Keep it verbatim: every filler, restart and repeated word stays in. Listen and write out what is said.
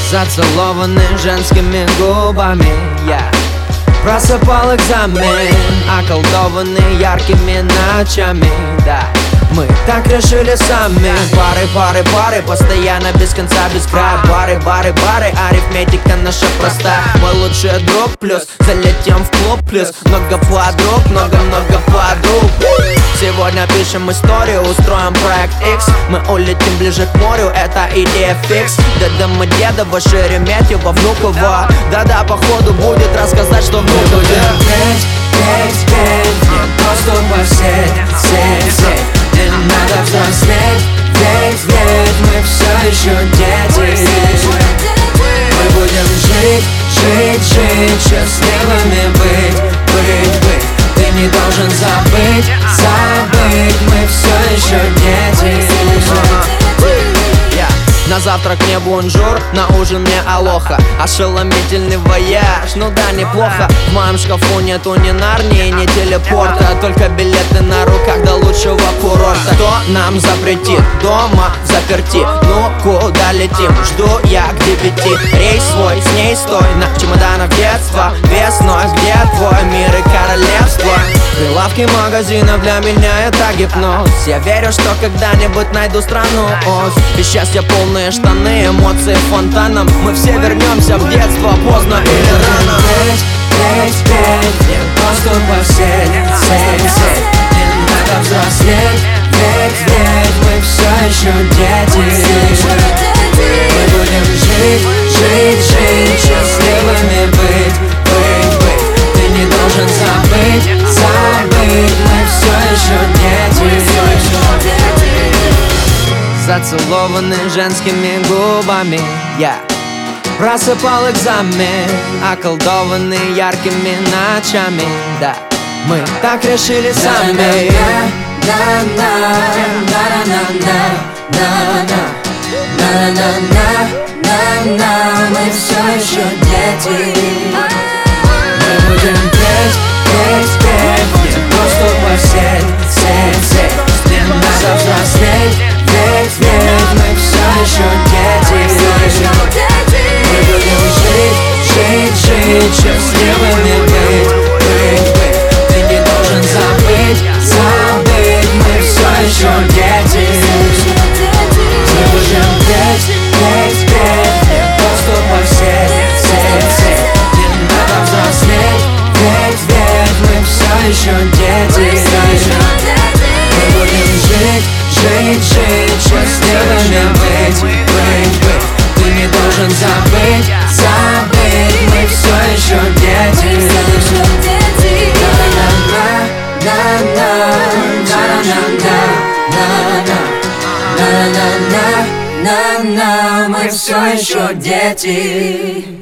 Зацелованы женскими губами, я просыпал экзамен, околдованы яркими ночами, да. Мы так решили сами. Пары, пары, пары, постоянно без конца, без края. Бары, бары, бары, арифметика наша проста. Мой лучший друг плюс, залетим в клуб плюс. Много подруг, много-много подруг. Сегодня пишем историю, устроим проект X. Мы улетим ближе к морю, это идея фикс. Деда Мамедова, Шереметьево, Внуково. Да-да, походу будет рассказать, что Внуково. Петь, петь, петь, нет доступа в сеть, сеть, сеть. Не надо взрослеть, ведь, ведь мы все еще дети. Мы будем жить, жить, жить, счастливыми быть, быть, быть. Ты не должен забыть, забыть, мы все еще дети. На завтрак мне бонжур, на ужин мне алоха. Ошеломительный вояж, ну да, неплохо. В моем шкафу нету ни Нарнии, ни телепорта, только билеты на руках до лучшего курорта. Кто нам запретит? Дома заперти. Ну куда летим? Жду я к девяти. Рейс свой, с ней стой. На чемоданах детства весной. Где твой мир и королевство? Прилавки магазинов для меня это гипноз. Я верю, что когда-нибудь найду страну Оз. И счастье полное штаны, эмоции фонтаном. Мы все вернемся в детство, поздно или рано. Петь, петь, петь, нет доступа в сеть, сеть, сеть. Не надо взрослеть, ведь, ведь мы все еще дети. Мы будем жить, жить, жить, счастливыми быть, быть, быть. Ты не должен забыть, забыть, мы все еще дети. Зацелованы женскими губами, я просыпал экзамен, околдованы яркими ночами, да. Мы так решили сами. Мы все еще дети. Мы будем петь, петь, петь, нет доступа в сеть, сеть, сеть. Не надо взрослеть, ведь, ведь мы все еще дети. Мы будем жить, жить, жить, счастливыми быть, быть, быть. Ты не должен забыть, забыть, мы все еще дети. Мы будем петь, петь, петь, нет доступа в сеть, сеть, сеть. Не надо взрослеть, ведь, ведь мы все еще дети. Мы будем жить, жить, жить, счастливыми быть, быть, быть. Ты не должен забыть, забыть, мы все еще дети. Мы все еще дети.